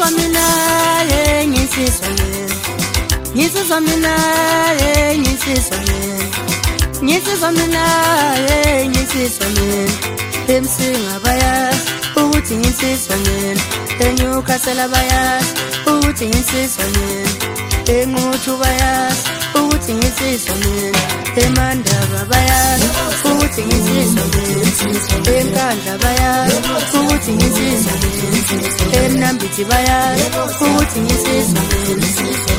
mina nginsizwa mina nginsizwa mina nginsizwa mina nginsizwa mina nginsizwa mina emsinga bayazi ukuthi nginsizwa mina eNewcastle bayazi ukuthi nginsizwa mina eNquthu bayazi ukuthi nginsizwa mina eMandaba bayazi ukuthi nginsizwa mina eNkandla bayazi ukuthi nginsizwa mina eNambithi bayazi ukuthi nginsizwa mina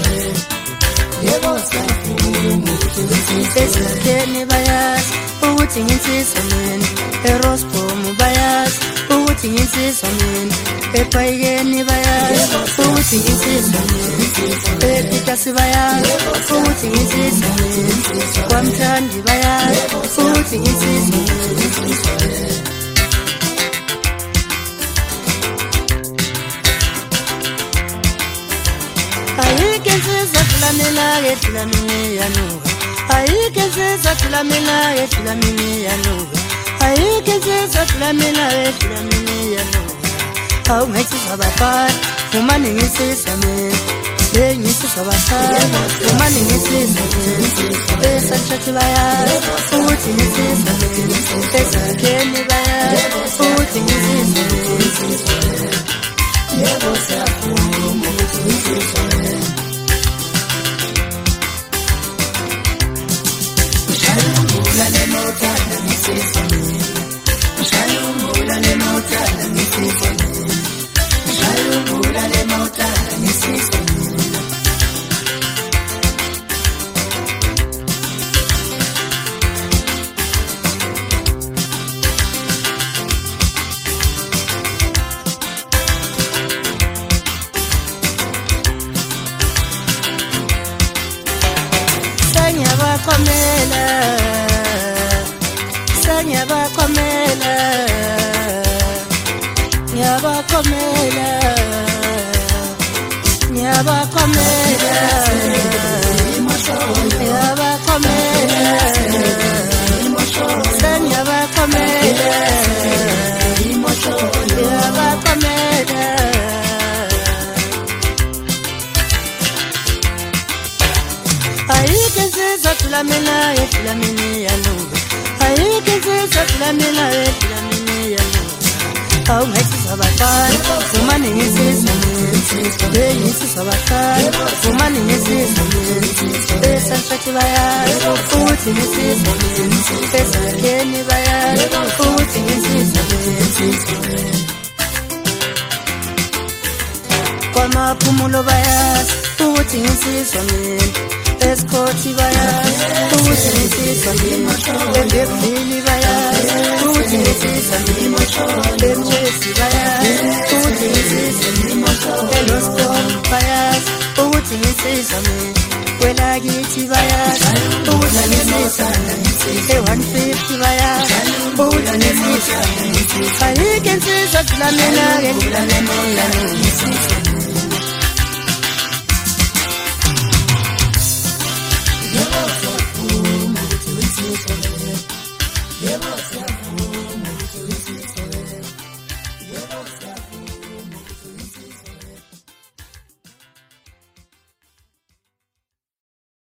eSakheni bayazi ukuthi nginsizwa mina eRosbom bayazi ukuthi nginsizwa mina ePhayikeni bayazi ukuthi nginsizwa mina ePitasi bayazi ukuthi nginsizwa mina kwaMthandi bayazi ukuthi nginsizwa mina ayike nsizwa Dlamini Dlamini yanuka ayike nsizwa Dlamini Dlamini yanuka ayike nsizwa Dlamini Dlamini yanuka awungatsizwa abafana uma ningisizwa mina nginsizwa abafana uma ningisizwa mina eShashathi bayazi ukuthi nginsizwa mina eSakheni bayazi ukuthi nginsizwa mina yebo siyafuna ukuthi nginsizwa mina Dlamini yanuka ayike nsizwa Dlamini yanuka awungatsizwa abafana uma ningisizwa mina nginsizwa abafana uma ningisizwa mina eShashathi bayazi ukuthi nginsizwa mina eSakheni bayazi ukuthi nginsizwa mina kwaMaphumulo bayazi ukuthi nginsizwa mina eSkhothi bayazi ukuthi nginsizwa mina eBhekville bayazi ukuthi nginsizwa mina eMjesi bayazi ukuthi nginsizwa mina eRosbom bayazi ukuthi nginsizwa mina kwelakithi bayazi ukuthi nginsizwa mina e150 bayazi ukuthi nginsizwa mina ayike nsizwa Dlamini yanuka